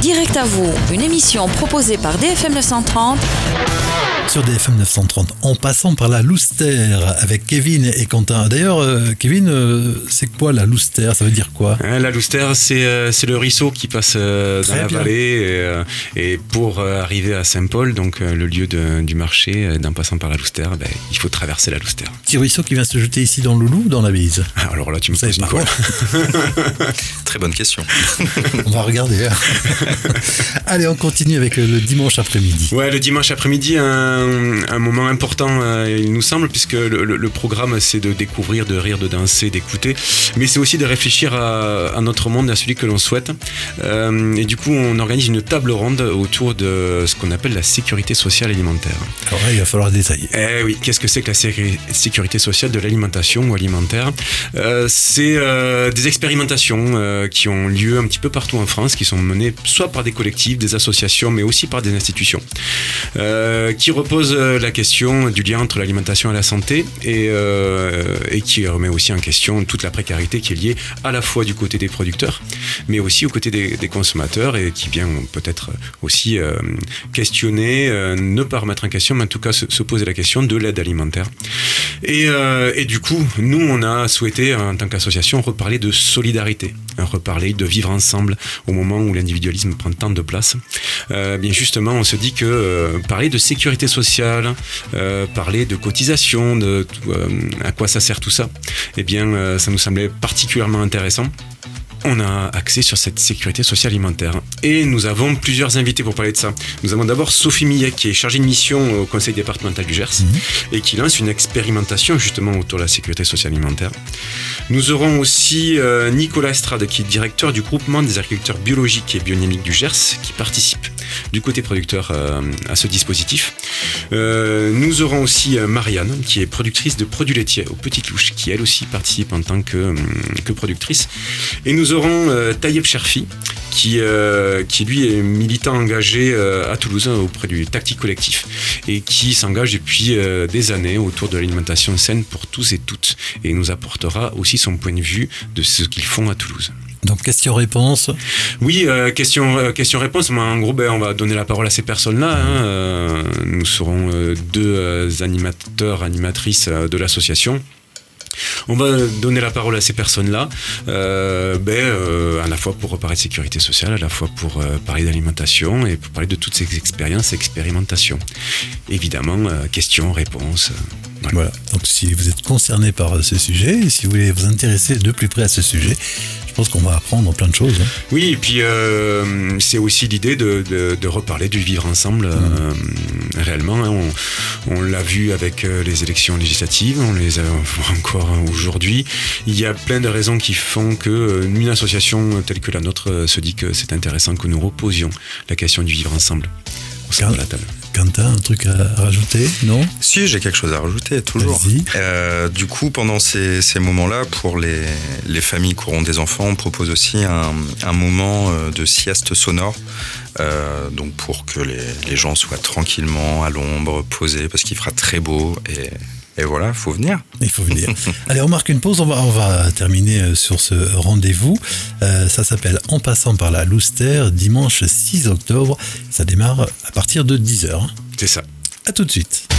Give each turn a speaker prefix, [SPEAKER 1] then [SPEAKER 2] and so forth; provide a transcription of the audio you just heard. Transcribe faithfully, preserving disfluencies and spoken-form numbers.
[SPEAKER 1] Direct à vous, une émission proposée par D F M neuf cent trente.
[SPEAKER 2] Sur D F M neuf cent trente, en passant par la Louster avec Kevin et Quentin. D'ailleurs, euh, Kevin, euh, c'est quoi la Louster? Ça veut dire quoi?
[SPEAKER 3] hein, La Louster, c'est, euh, c'est le ruisseau qui passe euh, dans
[SPEAKER 2] Très
[SPEAKER 3] la
[SPEAKER 2] bien.
[SPEAKER 3] vallée. Et, euh, et pour euh, arriver à Saint-Paul, donc euh, le lieu de, du marché, euh, en passant par la Louster, ben, il faut traverser la Louster.
[SPEAKER 2] Petit ruisseau qui vient se jeter ici dans le Loulou ou dans la Bise?
[SPEAKER 3] Ah, alors là, tu me
[SPEAKER 2] Vous savez
[SPEAKER 3] poses une
[SPEAKER 2] pas.
[SPEAKER 3] colle.
[SPEAKER 4] Très bonne question.
[SPEAKER 2] On va regarder. Hein. Allez, on continue avec le, le dimanche après-midi.
[SPEAKER 3] Ouais, le dimanche après-midi, un, un moment important, euh, il nous semble, puisque le, le, le programme, c'est de découvrir, de rire, de danser, d'écouter, mais c'est aussi de réfléchir à, à notre monde, à celui que l'on souhaite. Euh, et du coup, on organise une table ronde autour de ce qu'on appelle la sécurité sociale alimentaire.
[SPEAKER 2] Alors là, il va falloir détailler.
[SPEAKER 3] Eh oui, qu'est-ce que c'est que la sé- sécurité sociale de l'alimentation ou alimentaire? euh, C'est euh, des expérimentations euh, qui ont lieu un petit peu partout en France, qui sont menées soit par des collectifs, des associations, mais aussi par des institutions, euh, qui reposent la question du lien entre l'alimentation et la santé et, euh, et qui remet aussi en question toute la précarité qui est liée à la fois du côté des producteurs, mais aussi au côté des, des consommateurs et qui vient peut-être aussi euh, questionner, euh, ne pas remettre en question, mais en tout cas se, se poser la question de l'aide alimentaire. Et, euh, et du coup, nous, on a souhaité, en tant qu'association, reparler de solidarité, hein, reparler de vivre ensemble au moment où l'individualisme prend tant de place. Euh, bien justement, on se dit que euh, parler de sécurité sociale, euh, parler de cotisation, de euh, à quoi ça sert tout ça, eh bien, euh, ça nous semblait particulièrement intéressant. On a axé sur cette sécurité sociale alimentaire. Et nous avons plusieurs invités pour parler de ça. Nous avons d'abord Sophie Millet, qui est chargée de mission au conseil départemental du Gers, mmh. et qui lance une expérimentation justement autour de la sécurité sociale alimentaire. Nous aurons aussi euh, Nicolas Estrade, qui est directeur du groupement des agriculteurs biologiques et biodynamiques du Gers, qui participe du côté producteur euh, à ce dispositif. Euh, nous aurons aussi euh, Marianne, qui est productrice de produits laitiers aux Petites Louches, qui elle aussi participe en tant que, euh, que productrice. Et nous aurons euh, Tayeb Cherfi, qui, euh, qui lui est militant engagé euh, à Toulouse auprès du Tactique Collectif et qui s'engage depuis euh, des années autour de l'alimentation saine pour tous et toutes. Et il nous apportera aussi son point de vue de ce qu'ils font à Toulouse.
[SPEAKER 2] Donc, question-réponse.
[SPEAKER 3] Oui, euh, question, euh, question-réponse. En gros, ben, on va donner la parole à ces personnes-là. Hein. Euh, nous serons euh, deux euh, animateurs, animatrices euh, de l'association. On va donner la parole à ces personnes-là, euh, ben, euh, à la fois pour parler de sécurité sociale, à la fois pour euh, parler d'alimentation et pour parler de toutes ces expériences et expérimentations. Évidemment, euh, questions, réponses. Euh, voilà.
[SPEAKER 2] Voilà. Donc, si vous êtes concerné par ce sujet, et si vous voulez vous intéresser de plus près à ce sujet, je pense qu'on va apprendre plein de choses. Hein.
[SPEAKER 3] Oui, et puis euh, c'est aussi l'idée de, de, de reparler du vivre ensemble. Euh, mmh. Réellement, hein, on, on l'a vu avec euh, les élections législatives, on les a encore aujourd'hui. Il y a plein de raisons qui font qu'une association telle que la nôtre euh, se dit que c'est intéressant que nous reposions la question du vivre ensemble au sein de la table.
[SPEAKER 2] Quentin, un truc à rajouter? Non?
[SPEAKER 4] Si, j'ai quelque chose à rajouter, toujours. Euh, du coup, pendant ces, ces moments-là, pour les, les familles qui auront des enfants, on propose aussi un, un moment de sieste sonore. Euh, donc pour que les, les gens soient tranquillement à l'ombre, posés, parce qu'il fera très beau et... Et voilà, il faut venir.
[SPEAKER 2] Il faut venir. Allez, on marque une pause. On va, on va terminer sur ce rendez-vous. Euh, ça s'appelle En passant par la Louster, dimanche six octobre. Ça démarre à partir de dix heures.
[SPEAKER 3] C'est ça.
[SPEAKER 2] À tout de suite.